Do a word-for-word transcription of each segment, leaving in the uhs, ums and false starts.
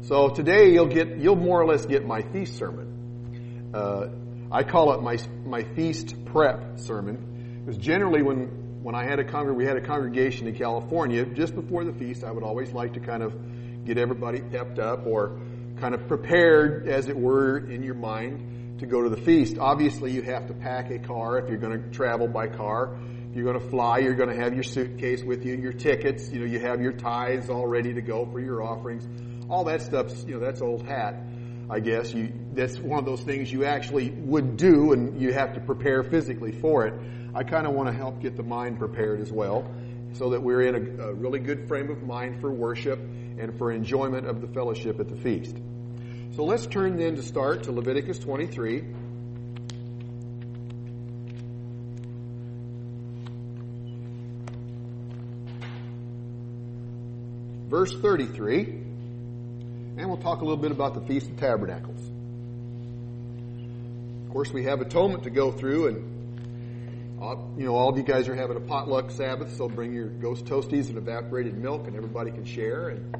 So today you'll get, you'll more or less get my feast sermon. Uh, I call it my my feast prep sermon, because generally when when I had a congr- we had a congregation in California just before the feast, I would always like to kind of get everybody pepped up or kind of prepared, as it were, in your mind to go to the feast. Obviously, you have to pack a car if you're going to travel by car. If you're going to fly, you're going to have your suitcase with you, your tickets. You know, you have your tithes all ready to go for your offerings. All that stuff's, you know, that's old hat, I guess. You, that's one of those things you actually would do, and you have to prepare physically for it. I kind of want to help get the mind prepared as well, so that we're in a, a really good frame of mind for worship and for enjoyment of the fellowship at the feast. So let's turn then to start to Leviticus twenty-three. Verse thirty-three. And we'll talk a little bit about the Feast of Tabernacles. Of course, we have atonement to go through, and uh, you know, all of you guys are having a potluck Sabbath, so bring your ghost toasties and evaporated milk, and everybody can share. And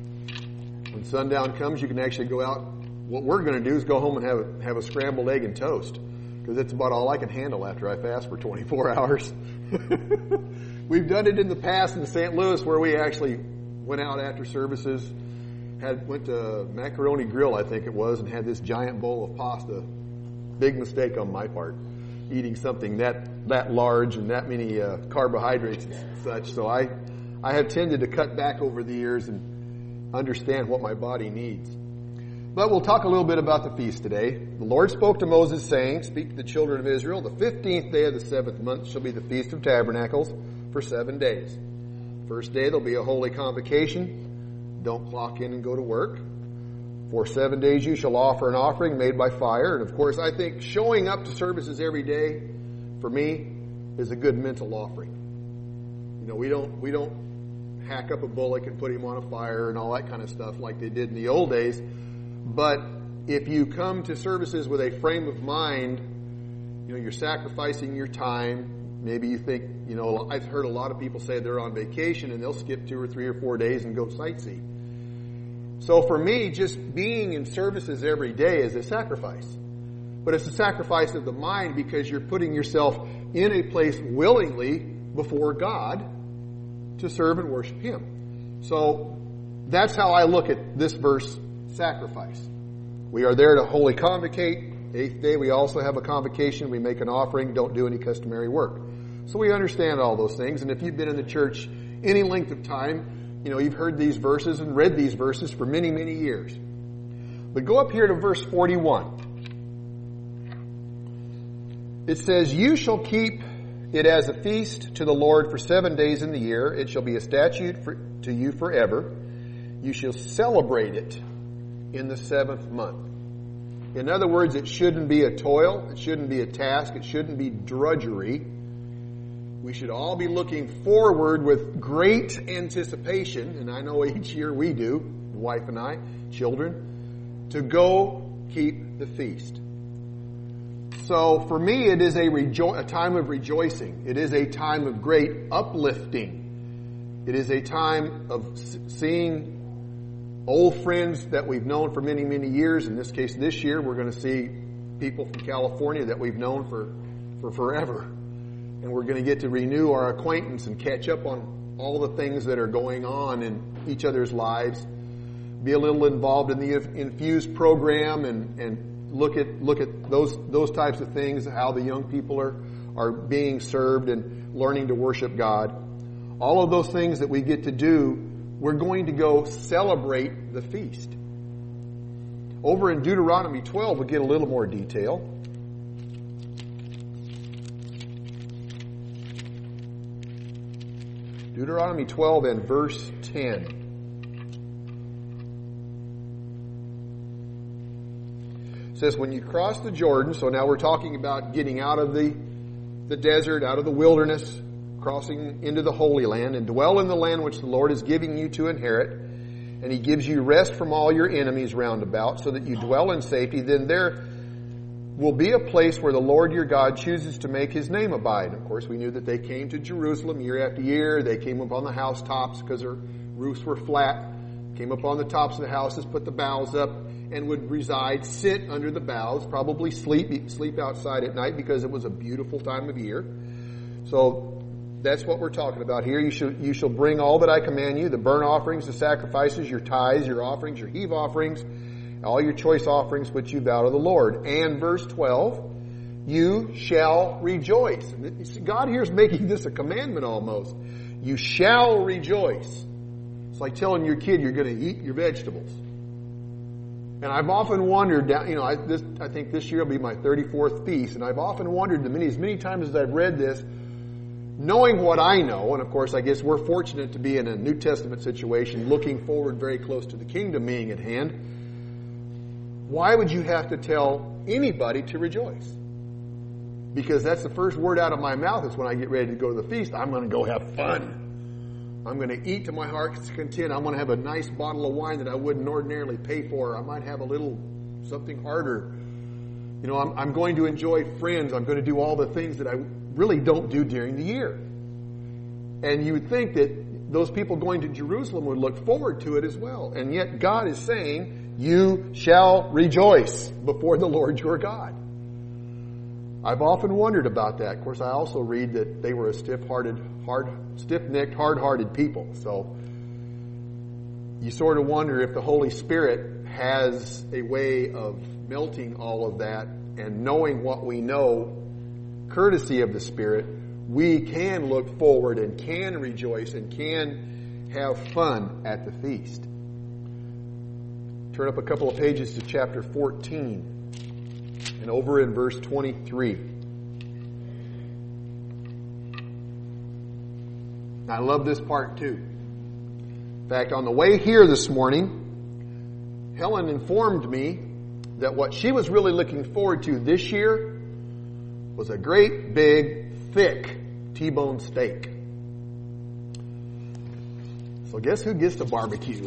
when sundown comes, you can actually go out. What we're going to do is go home and have a, have a scrambled egg and toast, because that's about all I can handle after I fast for twenty-four hours. We've done it in the past in Saint Louis, where we actually went out after services, had went to Macaroni Grill, I think it was, and had this giant bowl of pasta. Big mistake on my part, eating something that that large and that many uh, carbohydrates and such. So I, I have tended to cut back over the years and understand what my body needs. But we'll talk a little bit about the feast today. The Lord spoke to Moses, saying, "Speak to the children of Israel, the fifteenth day of the seventh month shall be the Feast of Tabernacles for seven days. First day there'll be a holy convocation. Don't clock in and go to work. For seven days you shall offer an offering made by fire." And of course, I think showing up to services every day, for me, is a good mental offering. You know, we don't we don't hack up a bullock and put him on a fire and all that kind of stuff like they did in the old days. But if you come to services with a frame of mind, you know, you're sacrificing your time. Maybe you think, you know, I've heard a lot of people say they're on vacation and they'll skip two or three or four days and go sightsee. So for me, just being in services every day is a sacrifice. But it's a sacrifice of the mind, because you're putting yourself in a place willingly before God to serve and worship Him. So that's how I look at this verse, sacrifice. We are there to wholly convocate. Eighth day, we also have a convocation. We make an offering, don't do any customary work. So we understand all those things. And if you've been in the church any length of time, you know, you've heard these verses and read these verses for many, many years. But go up here to verse forty-one. It says, "You shall keep it as a feast to the Lord for seven days in the year. It shall be a statute for, to you forever. You shall celebrate it in the seventh month." In other words, it shouldn't be a toil. It shouldn't be a task. It shouldn't be drudgery. We should all be looking forward with great anticipation, and I know each year we do, the wife and I, children, to go keep the feast. So for me, it is a, rejo- a time of rejoicing. It is a time of great uplifting. It is a time of seeing old friends that we've known for many, many years. In this case, this year, we're going to see people from California that we've known for, for forever. And we're going to get to renew our acquaintance and catch up on all the things that are going on in each other's lives. Be a little involved in the Infuse program and, and look at look at those those types of things, how the young people are, are being served and learning to worship God. All of those things that we get to do, we're going to go celebrate the feast. Over in Deuteronomy twelve, we'll get a little more detail. Deuteronomy twelve and verse ten. It says, "When you cross the Jordan," so now we're talking about getting out of the, the desert, out of the wilderness, crossing into the Holy Land, "and dwell in the land which the Lord is giving you to inherit, and He gives you rest from all your enemies round about, so that you dwell in safety, then there will be a place where the Lord your God chooses to make His name abide." Of course, we knew that they came to Jerusalem year after year. They came up on the housetops because their roofs were flat. came up on the tops of the houses, put the boughs up, and would reside, sit under the boughs, probably sleep, sleep outside at night because it was a beautiful time of year. So that's what we're talking about here. You shall, you shall bring all that I command you, the burnt offerings, the sacrifices, your tithes, your offerings, your heave offerings, all your choice offerings which you vow to the Lord. And verse twelve, you shall rejoice. God here is making this a commandment almost. You shall rejoice. It's like telling your kid you're going to eat your vegetables. And I've often wondered, you know, I, this, I think this year will be my thirty-fourth feast, and I've often wondered, many, as many times as I've read this, knowing what I know, and of course I guess we're fortunate to be in a New Testament situation, looking forward very close to the kingdom being at hand, why would you have to tell anybody to rejoice? Because that's the first word out of my mouth is when I get ready to go to the feast, I'm going to go have fun. I'm going to eat to my heart's content. I'm going to have a nice bottle of wine that I wouldn't ordinarily pay for. I might have a little something harder. You know, I'm, I'm going to enjoy friends. I'm going to do all the things that I really don't do during the year. And you would think that those people going to Jerusalem would look forward to it as well. And yet God is saying, you shall rejoice before the Lord your God. I've often wondered about that. Of course, I also read that they were a stiff-hearted, hard, stiff-necked, hard-hearted people. So you sort of wonder if the Holy Spirit has a way of melting all of that and knowing what we know, courtesy of the Spirit, we can look forward and can rejoice and can have fun at the feast. Turn up a couple of pages to chapter fourteen. And over in verse twenty-three. I love this part too. In fact, on the way here this morning, Helen informed me that what she was really looking forward to this year was a great, big, thick T-bone steak. So guess who gets to barbecue?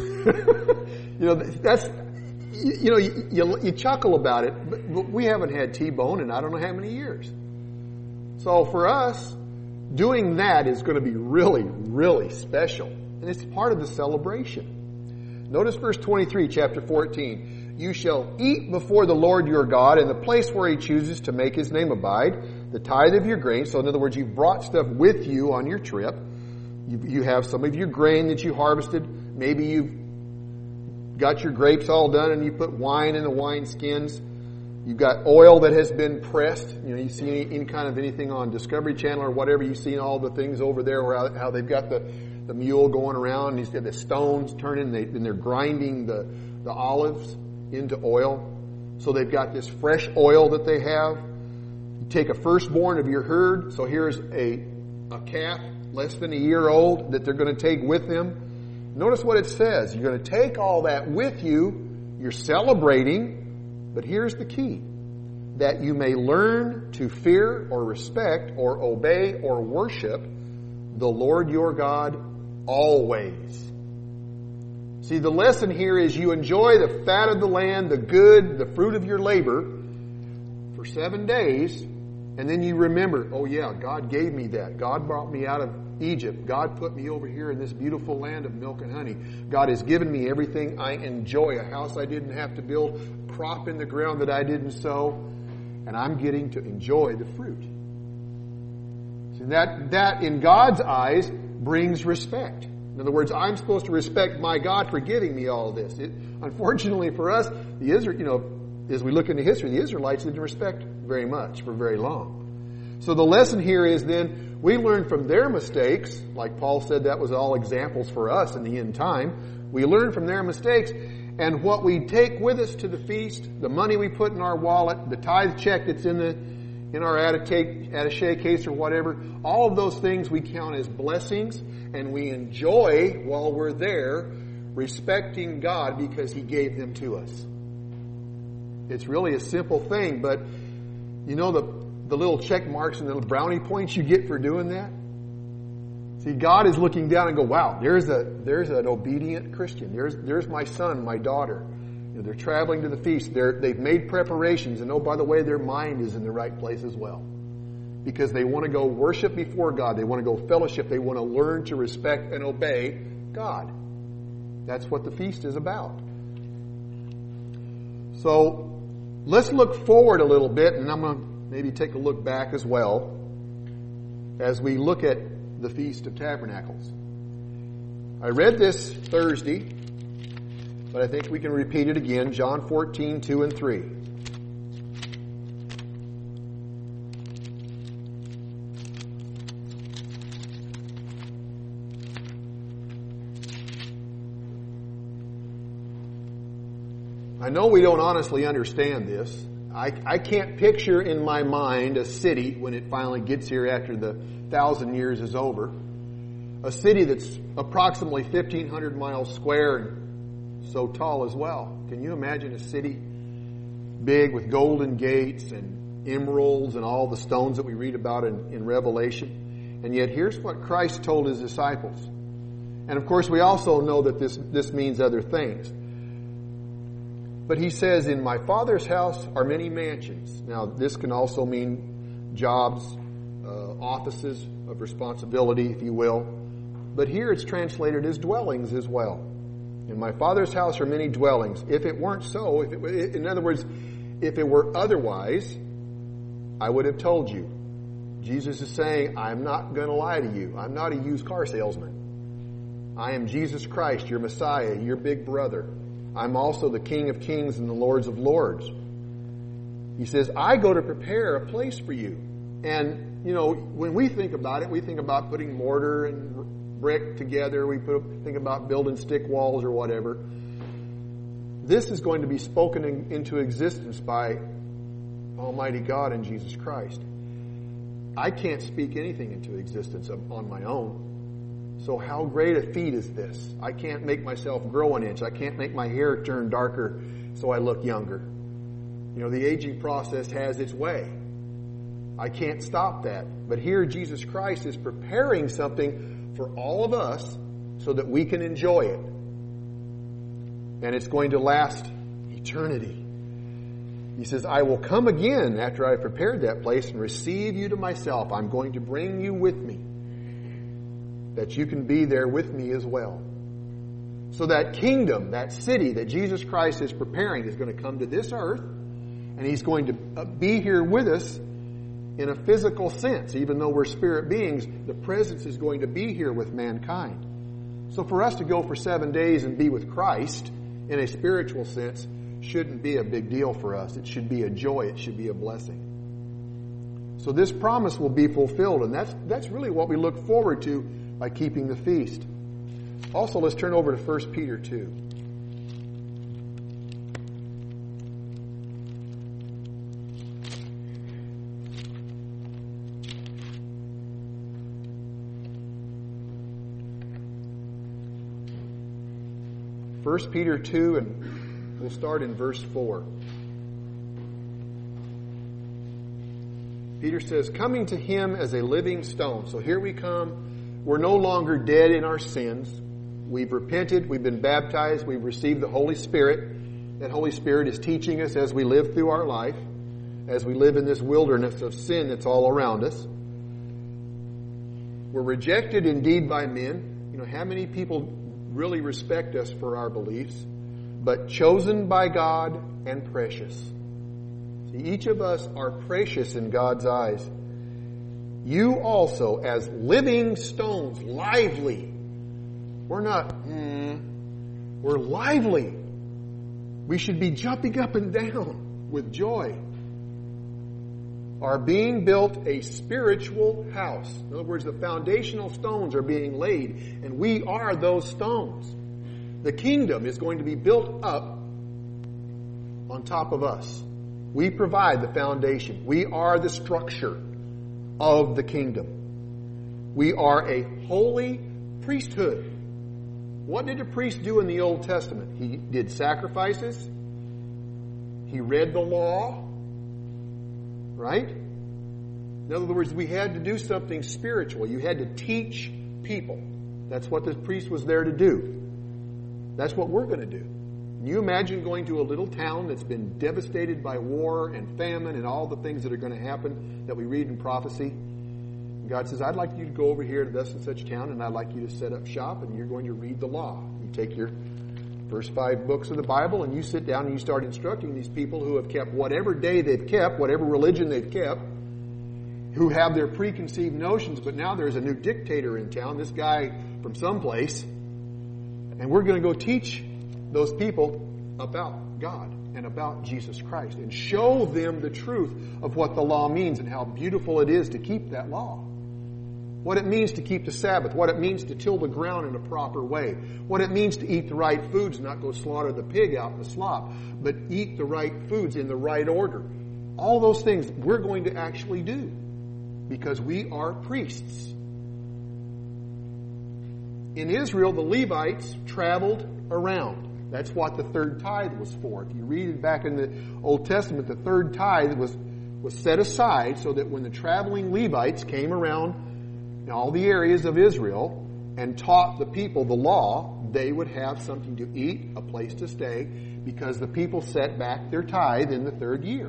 You know, that's... You know, you, you, you chuckle about it, but, but we haven't had T-bone in I don't know how many years. So for us, doing that is going to be really, really special. And it's part of the celebration. Notice verse twenty-three, chapter fourteen. You shall eat before the Lord your God in the place where He chooses to make His name abide, the tithe of your grain. So in other words, you've brought stuff with you on your trip. You, you have some of your grain that you harvested. Maybe you've got your grapes all done and you put wine in the wine skins. You've got oil that has been pressed. You know, you see any, any kind of anything on Discovery Channel or whatever, you've seen all the things over there where how they've got the, the mule going around and he's got the stones turning and, they, and they're grinding the, the olives into oil. So they've got this fresh oil that they have. You take a firstborn of your herd. So here's a, a calf less than a year old that they're going to take with them. Notice what it says. You're going to take all that with you. You're celebrating. But here's the key. That you may learn to fear or respect or obey or worship the Lord your God always. See, the lesson here is you enjoy the fat of the land, the good, the fruit of your labor for seven days. And then you remember, oh yeah, God gave me that. God brought me out of Egypt. God put me over here in this beautiful land of milk and honey. God has given me everything I enjoy. A house I didn't have to build, crop in the ground that I didn't sow, and I'm getting to enjoy the fruit. So that, that in God's eyes brings respect. In other words, I'm supposed to respect my God for giving me all this. It, unfortunately for us, the Israel, you know, as we look into history, the Israelites didn't respect very much for very long. So the lesson here is then we learn from their mistakes, like Paul said that was all examples for us in the end time. We learn from their mistakes, and what we take with us to the feast, the money we put in our wallet, the tithe check that's in the in our attaché case or whatever, all of those things we count as blessings, and we enjoy while we're there, respecting God because He gave them to us. It's really a simple thing, but you know the the little check marks and the brownie points you get for doing that? See, God is looking down and go, wow, there's a there's an obedient Christian. There's there's my son, my daughter. You know, they're traveling to the feast. They're, they've made preparations, and oh, by the way, their mind is in the right place as well. Because they want to go worship before God. They want to go fellowship. They want to learn to respect and obey God. That's what the feast is about. So let's look forward a little bit, and I'm going to maybe take a look back as well as we look at the Feast of Tabernacles. I read this Thursday, but I think we can repeat it again. John fourteen, two and three. I know we don't honestly understand this. I, I can't picture in my mind a city when it finally gets here after the thousand years is over. A city that's approximately fifteen hundred miles square and so tall as well. Can you imagine a city big with golden gates and emeralds and all the stones that we read about in, in Revelation? And yet here's what Christ told His disciples. And of course we also know that this, this means other things. But He says, in my Father's house are many mansions. Now, this can also mean jobs, uh, offices of responsibility, if you will. But here it's translated as dwellings as well. In my Father's house are many dwellings. If it weren't so, if it, in other words, if it were otherwise, I would have told you. Jesus is saying, I'm not going to lie to you. I'm not a used car salesman. I am Jesus Christ, your Messiah, your big brother. I'm also the King of Kings and the Lords of Lords. He says, I go to prepare a place for you. And, you know, when we think about it, we think about putting mortar and brick together. We put, think about building stick walls or whatever. This is going to be spoken in, into existence by Almighty God and Jesus Christ. I can't speak anything into existence on my own. So how great a feat is this? I can't make myself grow an inch. I can't make my hair turn darker so I look younger. You know, the aging process has its way. I can't stop that. But here Jesus Christ is preparing something for all of us so that we can enjoy it. And it's going to last eternity. He says, I will come again after I've prepared that place and receive you to myself. I'm going to bring you with me, that you can be there with me as well. So that kingdom, that city that Jesus Christ is preparing is going to come to this earth, and He's going to be here with us in a physical sense. Even though we're spirit beings, the presence is going to be here with mankind. So for us to go for seven days and be with Christ in a spiritual sense shouldn't be a big deal for us. It should be a joy. It should be a blessing. So this promise will be fulfilled, and that's that's really what we look forward to by keeping the feast. Also, let's turn over to First Peter two. First Peter two, and we'll start in verse four. Peter says, coming to Him as a living stone. So here we come. We're no longer dead in our sins. We've repented. We've been baptized. We've received the Holy Spirit. That Holy Spirit is teaching us as we live through our life, as we live in this wilderness of sin that's all around us. We're rejected indeed by men. You know, how many people really respect us for our beliefs? But chosen by God and precious. See, each of us are precious in God's eyes. You also, as living stones, lively. We're not, mm, we're lively. We should be jumping up and down with joy. Are being built a spiritual house. In other words, the foundational stones are being laid, and we are those stones. The kingdom is going to be built up on top of us. We provide the foundation. We are the structure of the kingdom. We are a holy priesthood. What did a priest do in the Old Testament? He did sacrifices. He read the law. Right? In other words, we had to do something spiritual. You had to teach people. That's what the priest was there to do. That's what we're going to do. Can you imagine going to a little town that's been devastated by war and famine and all the things that are going to happen that we read in prophecy? God says, I'd like you to go over here to thus and such town, and I'd like you to set up shop, and you're going to read the law. You take your first five books of the Bible, and you sit down and you start instructing these people who have kept whatever day they've kept, whatever religion they've kept, who have their preconceived notions, but now there's a new dictator in town, this guy from someplace, and we're going to go teach those people about God and about Jesus Christ and show them the truth of what the law means and how beautiful it is to keep that law. What it means to keep the Sabbath, what it means to till the ground in a proper way, what it means to eat the right foods, not go slaughter the pig out in the slop, but eat the right foods in the right order. All those things we're going to actually do because we are priests. In Israel, the Levites traveled around. That's what the third tithe was for. If you read it back in the Old Testament, the third tithe was, was set aside so that when the traveling Levites came around in all the areas of Israel and taught the people the law, they would have something to eat, a place to stay, because the people set back their tithe in the third year.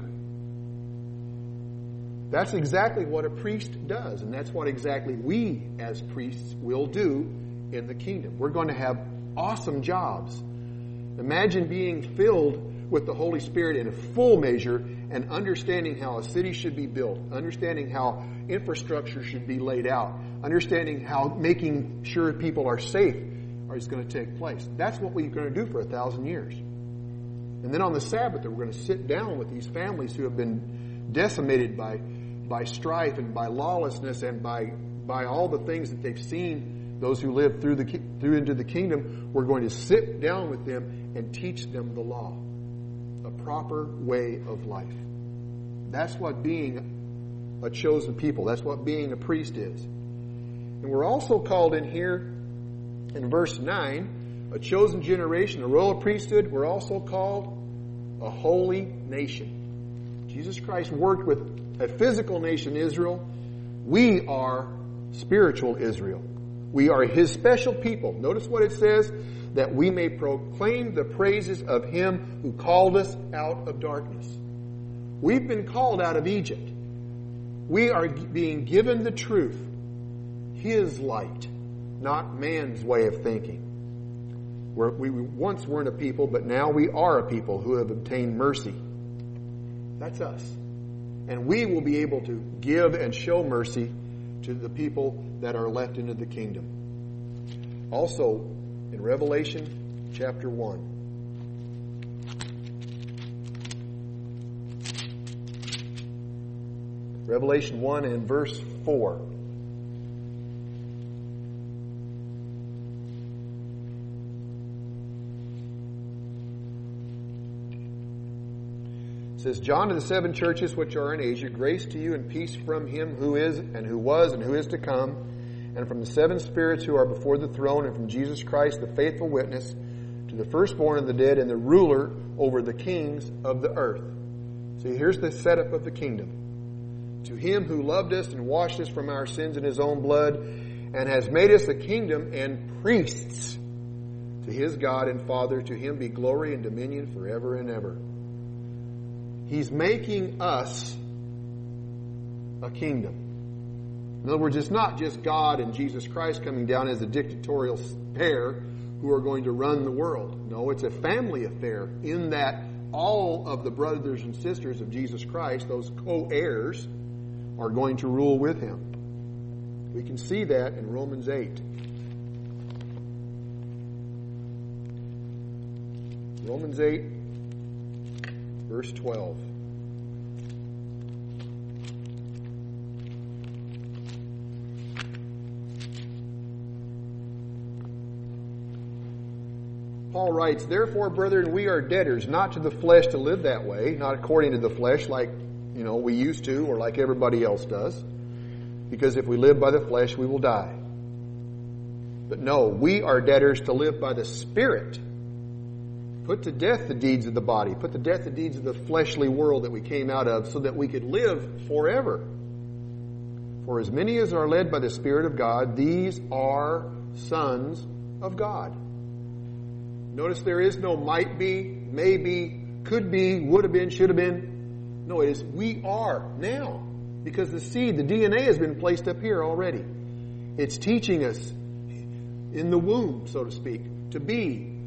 That's exactly what a priest does, and that's what exactly we as priests will do in the kingdom. We're going to have awesome jobs. Imagine being filled with the Holy Spirit in a full measure and understanding how a city should be built, understanding how infrastructure should be laid out, understanding how making sure people are safe is going to take place. That's what we're going to do for a thousand years. And then on the Sabbath, we're going to sit down with these families who have been decimated by, by strife and by lawlessness and by, by all the things that they've seen, those who live through, the, through into the kingdom. We're going to sit down with them and teach them the law, a proper way of life. That's what being a chosen people, that's what being a priest is. And we're also called in here, in verse nine, a chosen generation, a royal priesthood. We're also called a holy nation. Jesus Christ worked with a physical nation, Israel. We are spiritual Israel. We are His special people. Notice what it says, that we may proclaim the praises of Him who called us out of darkness. We've been called out of Egypt. We are being given the truth, His light, not man's way of thinking. We're, we once weren't a people, but now we are a people who have obtained mercy. That's us. And we will be able to give and show mercy to the people that are left into the kingdom. Also, in Revelation chapter one, Revelation one and verse four. It says, John to the seven churches which are in Asia, grace to you and peace from Him who is and who was and who is to come, and from the seven spirits who are before the throne, and from Jesus Christ, the faithful witness, to the firstborn of the dead and the ruler over the kings of the earth. See, here's the setup of the kingdom. To Him who loved us and washed us from our sins in His own blood, and has made us a kingdom and priests to His God and Father, to Him be glory and dominion forever and ever. He's making us a kingdom. In other words, it's not just God and Jesus Christ coming down as a dictatorial pair who are going to run the world. No, it's a family affair in that all of the brothers and sisters of Jesus Christ, those co-heirs, are going to rule with Him. We can see that in Romans eight. Romans eight, verse twelve. Paul writes, therefore, brethren, we are debtors, not to the flesh to live that way, not according to the flesh like, you know, we used to or like everybody else does. Because if we live by the flesh, we will die. But no, we are debtors to live by the Spirit. Put to death the deeds of the body. Put to death the deeds of the fleshly world that we came out of so that we could live forever. For as many as are led by the Spirit of God, these are sons of God. Notice there is no might be, maybe, could be, would have been, should have been. No, it is we are now. Because the seed, the D N A has been placed up here already. It's teaching us in the womb, so to speak, to be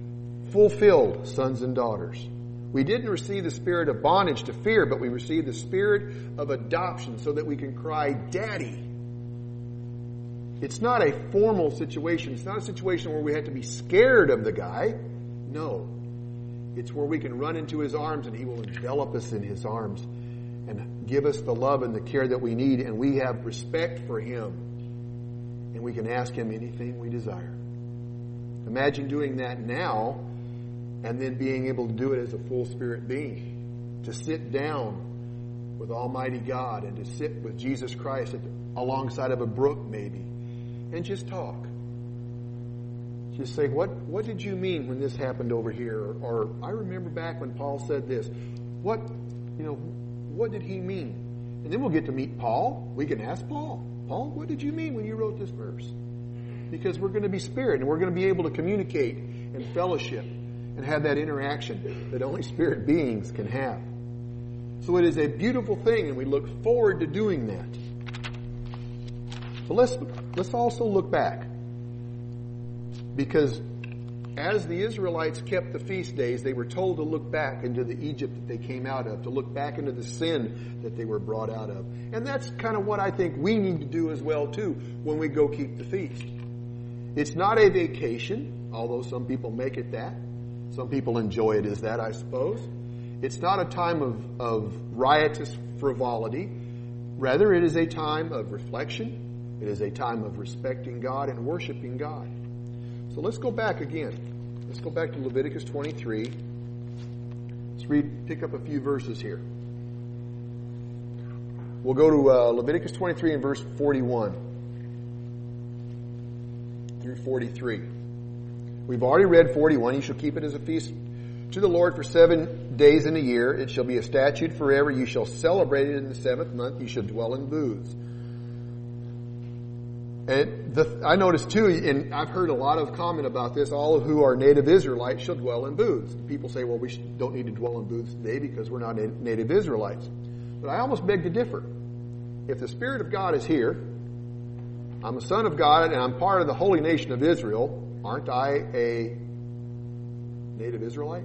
fulfilled sons and daughters. We didn't receive the spirit of bondage to fear, but we received the spirit of adoption so that we can cry, Daddy. It's not a formal situation. It's not a situation where we have to be scared of the guy. No. It's where we can run into his arms and he will envelop us in his arms and give us the love and the care that we need, and we have respect for him. And we can ask him anything we desire. Imagine doing that now and then being able to do it as a full spirit being. To sit down with Almighty God and to sit with Jesus Christ at the, alongside of a brook maybe and just talk. Just say, what, what did you mean when this happened over here? Or, or I remember back when Paul said this. What, you know, what did he mean? And then we'll get to meet Paul. We can ask Paul, Paul, what did you mean when you wrote this verse? Because we're going to be spirit and we're going to be able to communicate and fellowship and have that interaction that only spirit beings can have. So it is a beautiful thing, and we look forward to doing that. So let's let's also look back. Because as the Israelites kept the feast days, they were told to look back into the Egypt that they came out of, to look back into the sin that they were brought out of. And that's kind of what I think we need to do as well, too, when we go keep the feast. It's not a vacation, although some people make it that. Some people enjoy it as that, I suppose. It's not a time of, of riotous frivolity. Rather, it is a time of reflection. It is a time of respecting God and worshiping God. So let's go back again. Let's go back to Leviticus twenty-three. Let's read, pick up a few verses here. We'll go to uh, Leviticus twenty-three and verse forty-one through forty-three. We've already read forty-one. You shall keep it as a feast to the Lord for seven days in a year. It shall be a statute forever. You shall celebrate it in the seventh month. You shall dwell in booths. And the, I noticed too, and I've heard a lot of comment about this, all who are native Israelites shall dwell in booths. People say, well, we don't need to dwell in booths today because we're not native Israelites. But I almost beg to differ. If the Spirit of God is here, I'm a son of God and I'm part of the holy nation of Israel, aren't I a native Israelite?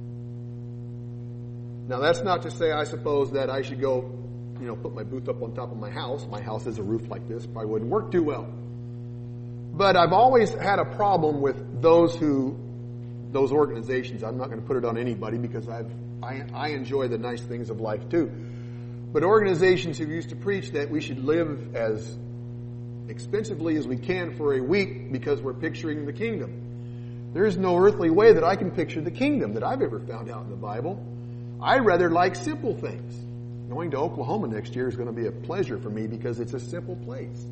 Now that's not to say, I suppose, that I should go, you know, put my booth up on top of my house. My house has a roof like this. Probably wouldn't work too well. But I've always had a problem with those who, those organizations. I'm not going to put it on anybody because I've, I, I enjoy the nice things of life too. But organizations who used to preach that we should live as expensively as we can for a week because we're picturing the kingdom. There is no earthly way that I can picture the kingdom that I've ever found out in the Bible. I rather like simple things. Going to Oklahoma next year is going to be a pleasure for me because it's a simple place.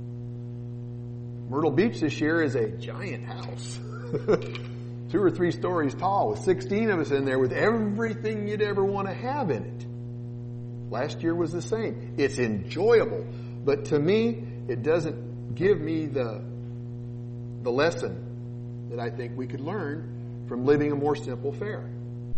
Myrtle Beach this year is a giant house. Two or three stories tall with sixteen of us in there with everything you'd ever want to have in it. Last year was the same. It's enjoyable. But to me, it doesn't give me the, the lesson that I think we could learn from living a more simple fare.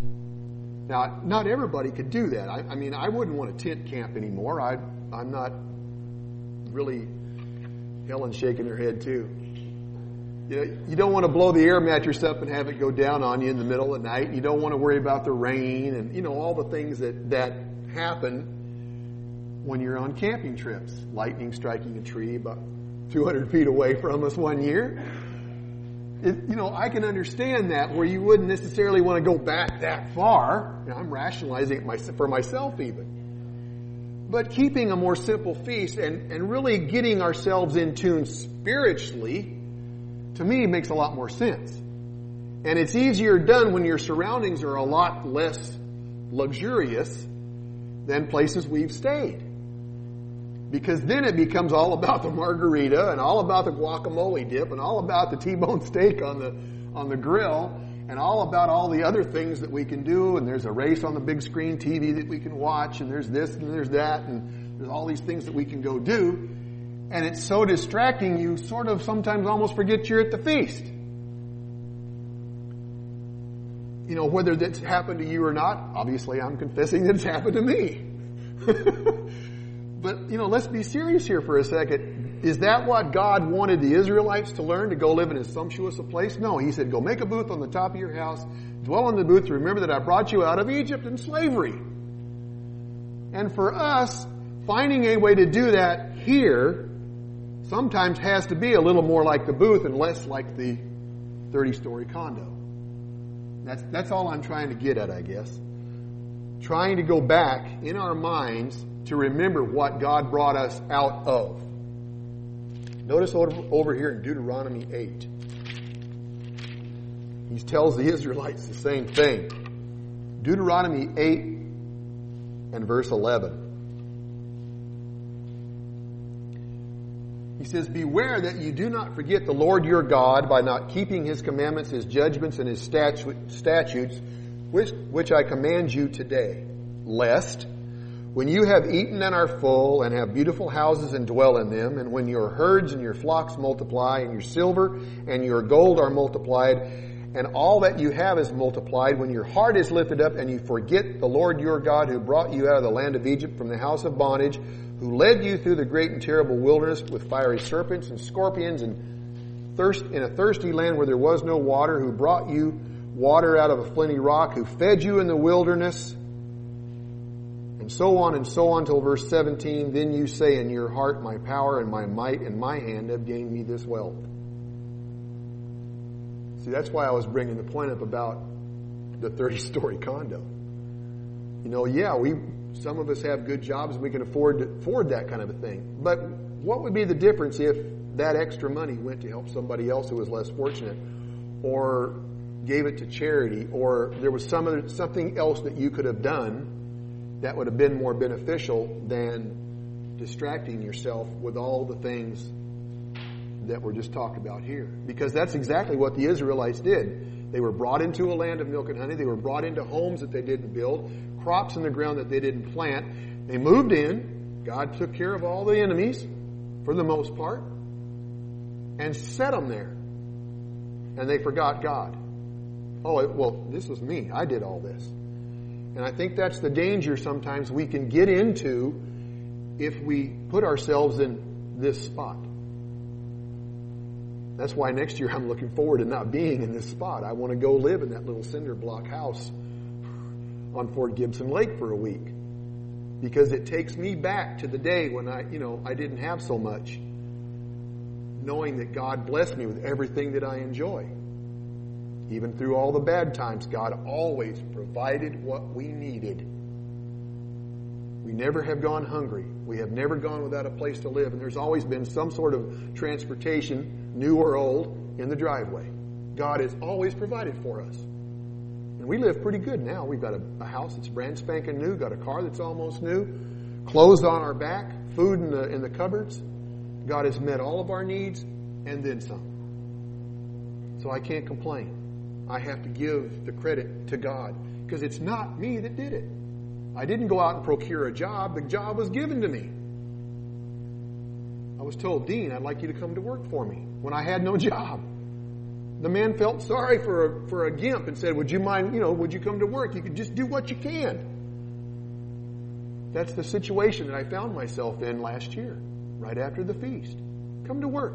Now, not everybody could do that. I, I mean, I wouldn't want to tent camp anymore. I, I'm not really... Helen's shaking her head too. You know, you don't want to blow the air mattress up and have it go down on you in the middle of the night. You don't want to worry about the rain and, you know, all the things that, that happen when you're on camping trips. Lightning striking a tree about two hundred feet away from us one year. It, you know, I can understand that where you wouldn't necessarily want to go back that far. You know, I'm rationalizing it my, for myself even. But keeping a more simple feast and, and really getting ourselves in tune spiritually, to me, makes a lot more sense. And it's easier done when your surroundings are a lot less luxurious than places we've stayed. Because then it becomes all about the margarita and all about the guacamole dip and all about the T-bone steak on the on the grill and all about all the other things that we can do. And there's a race on the big screen T V that we can watch, and there's this and there's that, and there's all these things that we can go do. And it's so distracting, you sort of sometimes almost forget you're at the feast. You know, whether that's happened to you or not, obviously I'm confessing that it's happened to me. But, you know, let's be serious here for a second. is that what God wanted the Israelites to learn, to go live in as sumptuous a place? No, he said, go make a booth on the top of your house, dwell in the booth, remember that I brought you out of Egypt in slavery. And for us, finding a way to do that here sometimes has to be a little more like the booth and less like the thirty-story condo. That's, that's all I'm trying to get at, I guess. Trying to go back in our minds to remember what God brought us out of. Notice over, over here in Deuteronomy eight. He tells the Israelites the same thing. Deuteronomy eight and verse eleven. He says, beware that you do not forget the Lord your God by not keeping his commandments, his judgments, and his statu- statutes, which, which I command you today, lest when you have eaten and are full and have beautiful houses and dwell in them, and when your herds and your flocks multiply and your silver and your gold are multiplied, and all that you have is multiplied, when your heart is lifted up and you forget the Lord your God who brought you out of the land of Egypt from the house of bondage, who led you through the great and terrible wilderness with fiery serpents and scorpions and thirst in a thirsty land where there was no water, who brought you water out of a flinty rock, who fed you in the wilderness, and so on and so on till verse seventeen. Then you say in your heart, my power and my might and my hand have gained me this wealth. See, that's why I was bringing the point up about the thirty-story condo. You know, yeah, we some of us have good jobs and we can afford to afford that kind of a thing. But what would be the difference if that extra money went to help somebody else who was less fortunate, or gave it to charity, or there was some other, something else that you could have done that would have been more beneficial than distracting yourself with all the things that were just talked about here? Because that's exactly what the Israelites did. They were brought into a land of milk and honey. They were brought into homes that they didn't build, crops in the ground that they didn't plant. They moved in. God took care of all the enemies, for the most part, and set them there. And they forgot God. Oh, well, this was me. I did all this. And I think that's the danger sometimes we can get into if we put ourselves in this spot. That's why next year I'm looking forward to not being in this spot. I want to go live in that little cinder block house on Fort Gibson Lake for a week, because it takes me back to the day when I, you know, I didn't have so much, knowing that God blessed me with everything that I enjoy. Even through all the bad times, God always provided what we needed. We never have gone hungry. We have never gone without a place to live. And there's always been some sort of transportation, new or old, in the driveway. God has always provided for us. And we live pretty good now. We've got a, a house that's brand spanking new, got a car that's almost new, clothes on our back, food in the, in the cupboards. God has met all of our needs and then some. So I can't complain. I have to give the credit to God, because it's not me that did it. I didn't go out and procure a job. The job was given to me. I was told, Dean, I'd like you to come to work for me, when I had no job. The man felt sorry for a, for a gimp and said, would you mind, you know, would you come to work? You could just do what you can. That's the situation that I found myself in last year, right after the feast. Come to work.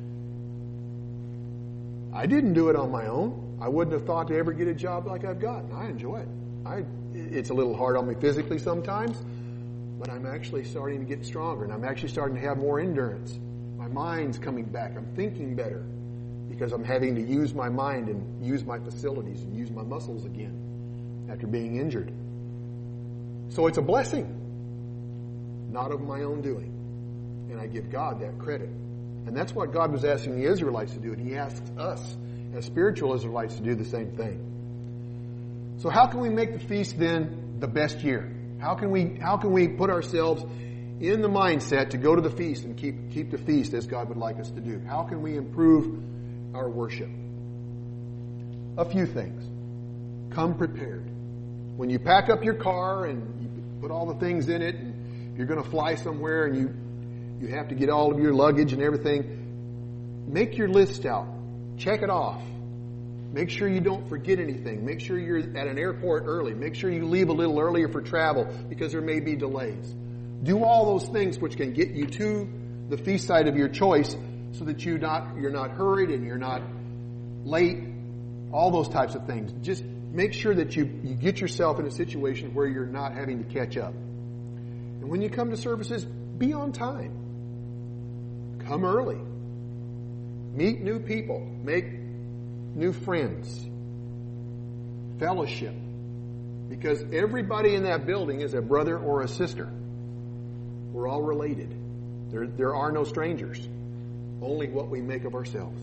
I didn't do it on my own. I wouldn't have thought to ever get a job like I've got. I enjoy it. I, it's a little hard on me physically sometimes, but I'm actually starting to get stronger, and I'm actually starting to have more endurance. My mind's coming back. I'm thinking better because I'm having to use my mind and use my facilities and use my muscles again after being injured. So it's a blessing, not of my own doing. And I give God that credit. And that's what God was asking the Israelites to do, and He asks us as spiritual Israelites to do the same thing. So how can we make the feast then the best year? How can we how can we put ourselves in the mindset to go to the feast and keep keep the feast as God would like us to do? How can we improve our worship? A few things. Come prepared. When you pack up your car and you put all the things in it, and you're going to fly somewhere and you you have to get all of your luggage and everything, make your list out. Check it off. Make sure you don't forget anything. Make sure you're at an airport early. Make sure you leave a little earlier for travel, because there may be delays. Do all those things which can get you to the feast side of your choice so that you not, you're not hurried and you're not late, all those types of things. Just make sure that you, you get yourself in a situation where you're not having to catch up. And when you come to services, be on time. Come early. Meet new people. Make new friends. Fellowship. Because everybody in that building is a brother or a sister. We're all related. There, there are no strangers. Only what we make of ourselves.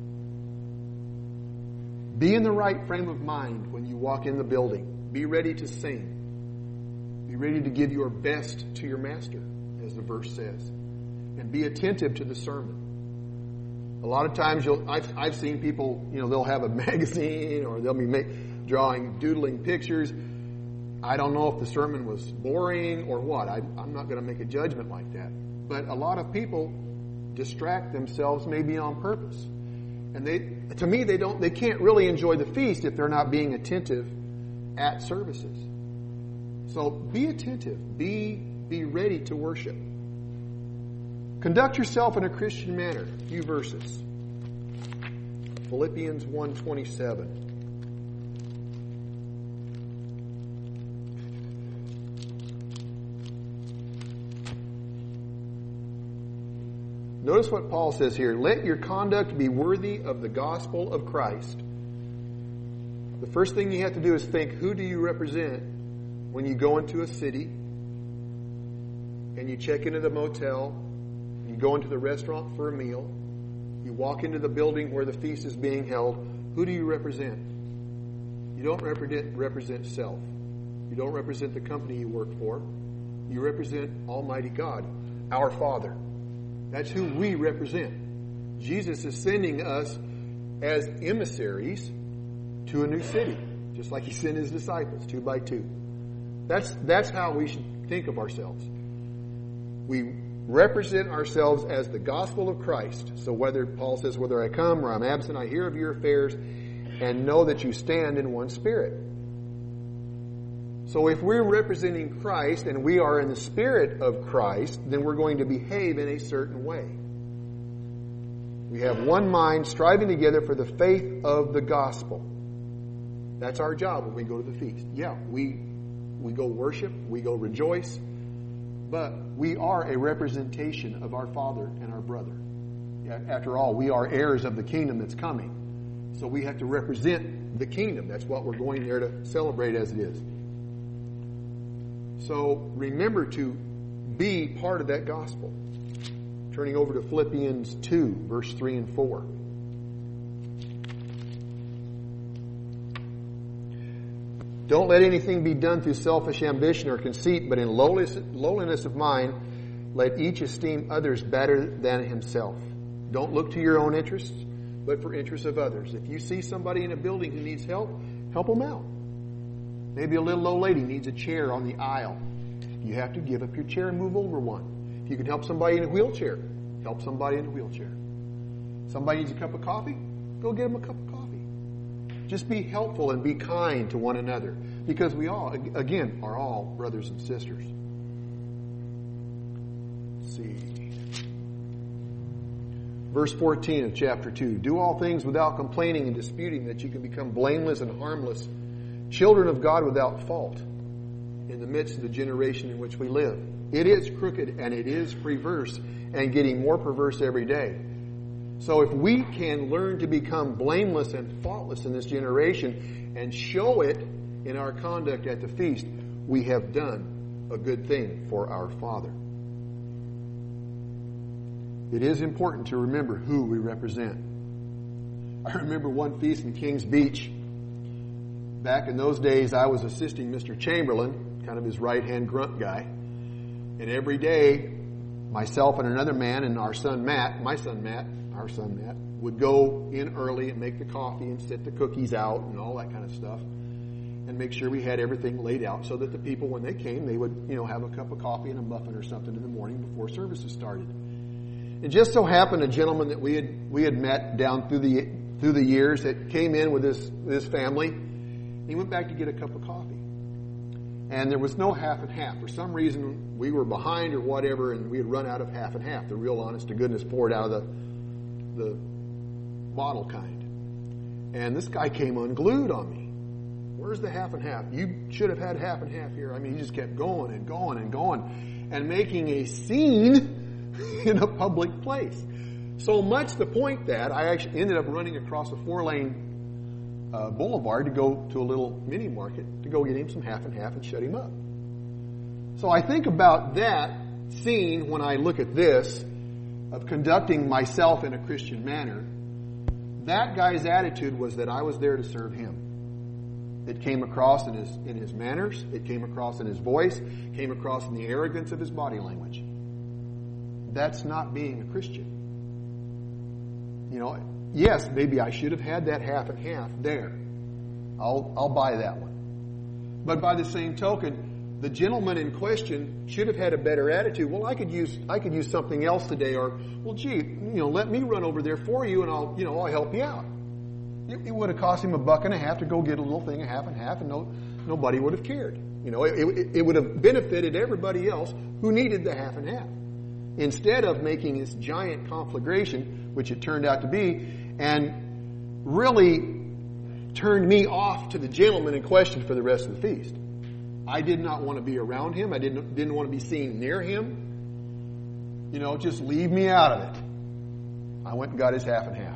Be in the right frame of mind when you walk in the building. Be ready to sing. Be ready to give your best to your master, as the verse says. And be attentive to the sermon. A lot of times you'll, I've, I've seen people, you know, they'll have a magazine or they'll be make, drawing, doodling pictures. I don't know if the sermon was boring or what. I, I'm not going to make a judgment like that. But a lot of people distract themselves maybe on purpose. And they, to me, they don't, they can't really enjoy the feast if they're not being attentive at services. So be attentive. Be, be ready to worship. Conduct yourself in a Christian manner. A few verses. Philippians one twenty-seven. Notice what Paul says here. Let your conduct be worthy of the gospel of Christ. The first thing you have to do is think, who do you represent when you go into a city and you check into the motel, you go into the restaurant for a meal, you walk into the building where the feast is being held. Who do you represent? You don't represent, represent self. You don't represent the company you work for. You represent Almighty God, our Father. That's who we represent. Jesus is sending us as emissaries to a new city, just like He sent His disciples, two by two. That's, that's how we should think of ourselves. We represent ourselves as the gospel of Christ. So whether, Paul says, whether I come or I'm absent, I hear of your affairs and know that you stand in one spirit. So if we're representing Christ and we are in the spirit of Christ, then we're going to behave in a certain way. We have one mind striving together for the faith of the gospel. That's our job when we go to the feast. Yeah, we, we go worship, we go rejoice, but we are a representation of our Father and our brother. After all, we are heirs of the kingdom that's coming. So we have to represent the kingdom. That's what we're going there to celebrate as it is. So remember to be part of that gospel. Turning over to Philippians two, verse three and four. Don't let anything be done through selfish ambition or conceit, but in lowliness, lowliness of mind, let each esteem others better than himself. Don't look to your own interests, but for interests of others. If you see somebody in a building who needs help, help them out. Maybe a little old lady needs a chair on the aisle. You have to give up your chair and move over one. If you can help somebody in a wheelchair, help somebody in a wheelchair. Somebody needs a cup of coffee, go get them a cup of coffee. Just be helpful and be kind to one another. Because we all, again, are all brothers and sisters. Let's see. Verse fourteen of chapter two. Do all things without complaining and disputing, that you can become blameless and harmless, children of God without fault, in the midst of the generation in which we live. It is crooked and it is perverse and getting more perverse every day. So if we can learn to become blameless and faultless in this generation and show it in our conduct at the feast, we have done a good thing for our Father. It is important to remember who we represent. I remember one feast in Kings Beach. Back in those days, I was assisting Mister Chamberlain, kind of his right-hand grunt guy. And every day, myself and another man and our son Matt, my son Matt, our son Matt, would go in early and make the coffee and set the cookies out and all that kind of stuff. And make sure we had everything laid out so that the people, when they came, they would, you know, have a cup of coffee and a muffin or something in the morning before services started. It just so happened a gentleman that we had we had met down through the through the years that came in with his with his family. He went back to get a cup of coffee. And there was no half and half. For some reason, we were behind or whatever, and we had run out of half and half. The real honest to goodness poured out of the, the bottle kind. And this guy came unglued on me. Where's the half and half? You should have had half and half here. I mean, he just kept going and going and going and making a scene in a public place. So much the point that I actually ended up running across a four-lane uh, boulevard to go to a little mini market to go get him some half and half and shut him up. So I think about that scene when I look at this of conducting myself in a Christian manner. That guy's attitude was that I was there to serve him. It came across in his in his manners. It came across in his voice. Came across in the arrogance of his body language. That's not being a Christian. You know, yes, maybe I should have had that half and half there. I'll I'll buy that one. But by the same token, the gentleman in question should have had a better attitude. Well, I could use I could use something else today, or well, gee, you know, let me run over there for you, and I'll you know I'll help you out. It, it would have cost him a buck and a half to go get a little thing, a half and half, and no nobody would have cared. You know, it, it, it would have benefited everybody else who needed the half and half. Instead of making this giant conflagration, which it turned out to be, and really turned me off to the gentleman in question for the rest of the feast. I did not want to be around him. I didn't didn't want to be seen near him. You know, just leave me out of it. I went and got his half and half.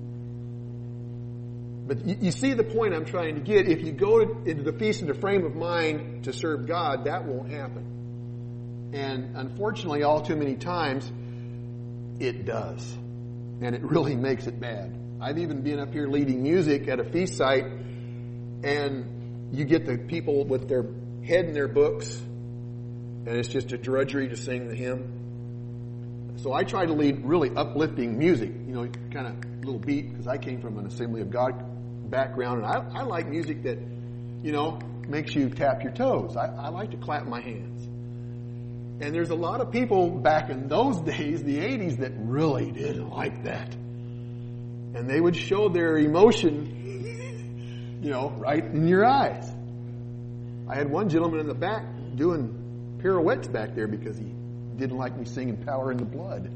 But you, you see the point I'm trying to get. If you go to, into the feast in the frame of mind to serve God, that won't happen. And unfortunately, all too many times, it does. And it really makes it bad. I've even been up here leading music at a feast site, and you get the people with their head in their books, and it's just a drudgery to sing the hymn. So I try to lead really uplifting music, you know, kind of little beat, because I came from an Assembly of God background, and I, I like music that, you know, makes you tap your toes. I, I like to clap my hands. And there's a lot of people back in those days, the eighties, that really didn't like that. And they would show their emotion, you know, right in your eyes. I had one gentleman in the back doing pirouettes back there because he didn't like me singing Power in the Blood.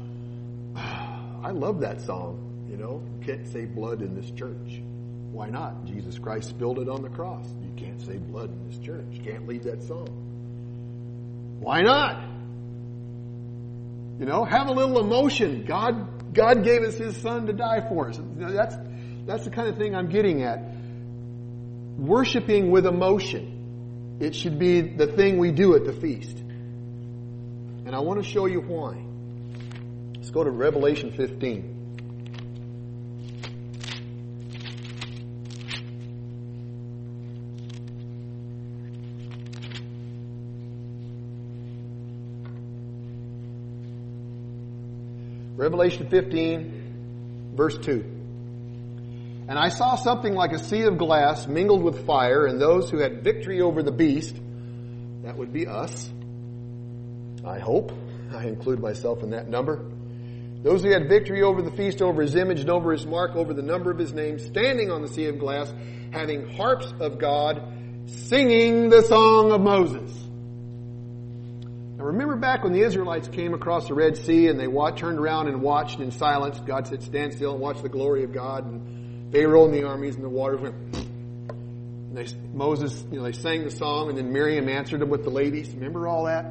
I love that song, you know. You can't say blood in this church. Why not? Jesus Christ spilled it on the cross. You can't say blood in this church. You can't lead that song. Why not? You know, have a little emotion. God, God gave us His Son to die for us. That's, that's the kind of thing I'm getting at. Worshiping with emotion. It should be the thing we do at the feast. And I want to show you why. Let's go to Revelation fifteen. Revelation fifteen, verse two. And I saw something like a sea of glass mingled with fire, and those who had victory over the beast, that would be us, I hope. I include myself in that number. Those who had victory over the feast, over his image, and over his mark, over the number of his name, standing on the sea of glass, having harps of God, singing the song of Moses. Now remember back when the Israelites came across the Red Sea and they watched, turned around and watched in silence. God said, stand still and watch the glory of God. And Pharaoh and the armies and the waters went. And they, Moses, you know, they sang the song, and then Miriam answered them with the ladies. Remember all that?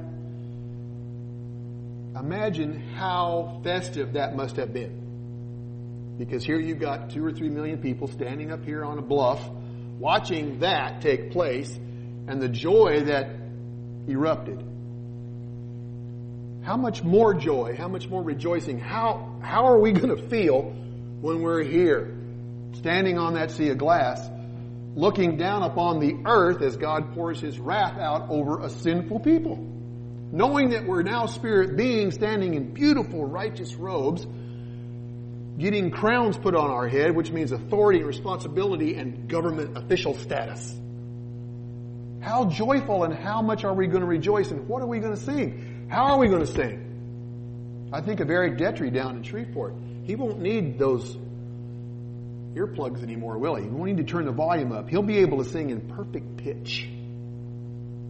Imagine how festive that must have been. Because here you've got two or three million people standing up here on a bluff, watching that take place, and the joy that erupted. How much more joy, how much more rejoicing, how, how are we going to feel when we're here, standing on that sea of glass, looking down upon the earth as God pours His wrath out over a sinful people? Knowing that we're now spirit beings standing in beautiful righteous robes, getting crowns put on our head, which means authority and responsibility and government official status. How joyful and how much are we going to rejoice, and what are we going to sing? How are we going to sing? I think of Eric Detry down in Shreveport. He won't need those earplugs anymore, will he? He won't need to turn the volume up. He'll be able to sing in perfect pitch.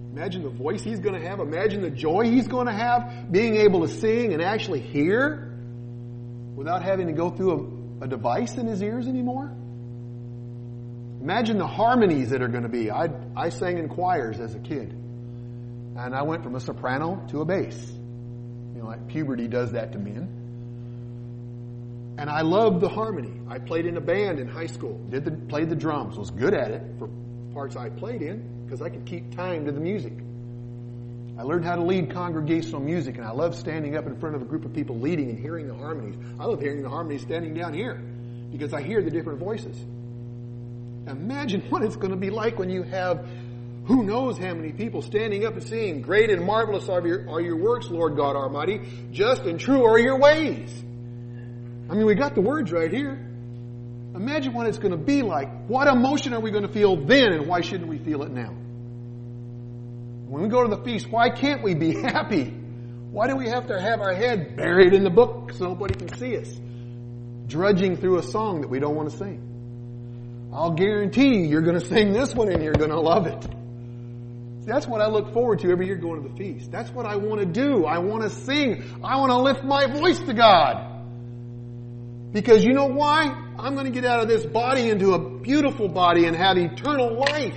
Imagine the voice he's going to have. Imagine the joy he's going to have being able to sing and actually hear without having to go through a, a device in his ears anymore. Imagine the harmonies that are going to be. I, I sang in choirs as a kid. And I went from a soprano to a bass. You know, like puberty does that to men. And I loved the harmony. I played in a band in high school. Did the, played the drums. Was good at it for parts I played in because I could keep time to the music. I learned how to lead congregational music, and I love standing up in front of a group of people leading and hearing the harmonies. I love hearing the harmonies standing down here because I hear the different voices. Imagine what it's going to be like when you have who knows how many people standing up and singing, "Great and marvelous are your, are your works, Lord God Almighty. Just and true are your ways." I mean, we got the words right here. Imagine what it's going to be like. What emotion are we going to feel then, and why shouldn't we feel it now? When we go to the feast, why can't we be happy? Why do we have to have our head buried in the book so nobody can see us? Drudging through a song that we don't want to sing. I'll guarantee you, you're going to sing this one and you're going to love it. That's what I look forward to every year going to the feast. That's what I want to do. I want to sing. I want to lift my voice to God. Because you know why? I'm going to get out of this body into a beautiful body and have eternal life.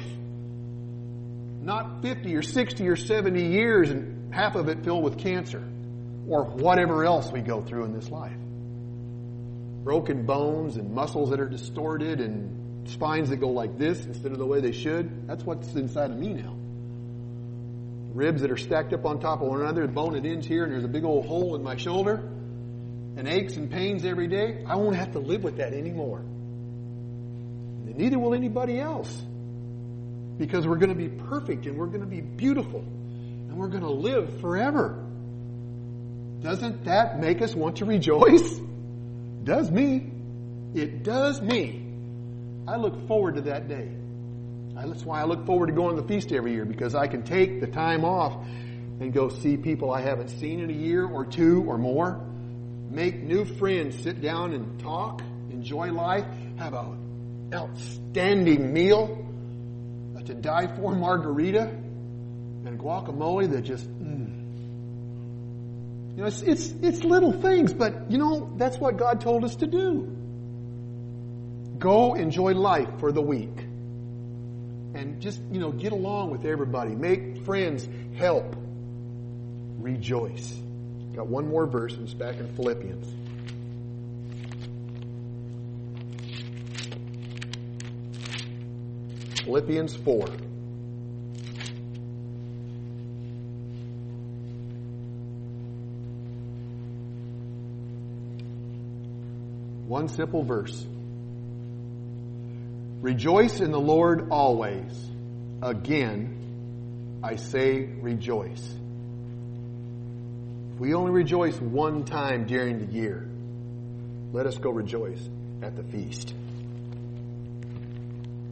Not fifty or sixty or seventy years and half of it filled with cancer. Or whatever else we go through in this life. Broken bones and muscles that are distorted and spines that go like this instead of the way they should. That's what's inside of me now. Ribs that are stacked up on top of one another, the bone that ends here, and there's a big old hole in my shoulder, and aches and pains every day. I won't have to live with that anymore. And neither will anybody else. Because we're going to be perfect, and we're going to be beautiful, and we're going to live forever. Doesn't that make us want to rejoice? Does me. It does me. I look forward to that day. That's why I look forward to going to the feast every year, because I can take the time off and go see people I haven't seen in a year or two or more, make new friends, sit down and talk, enjoy life, have an outstanding meal, a to die for margarita, and guacamole that just, mm. You know, it's, it's, it's little things, but you know, that's what God told us to do. Go enjoy life for the week. And just, you know, get along with everybody. Make friends. Help. Rejoice. Got one more verse, and it's back in Philippians. Philippians four. One simple verse. Rejoice in the Lord always. Again, I say rejoice. If we only rejoice one time during the year, let us go rejoice at the feast.